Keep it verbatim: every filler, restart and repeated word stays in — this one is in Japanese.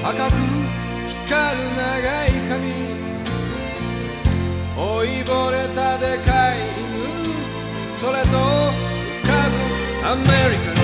赤く光る長い髪、老いぼれたでかい犬、それと浮かぶアメリカ